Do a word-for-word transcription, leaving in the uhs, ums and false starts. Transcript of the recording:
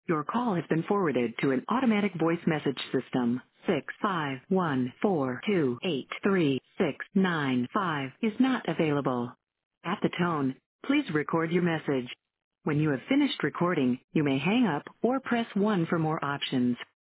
Your call has been forwarded to an automatic voice message system. Six five one four two eight three six nine five is not available. At the tone, please record your message. When you have finished recording, you may hang up or press one for more options.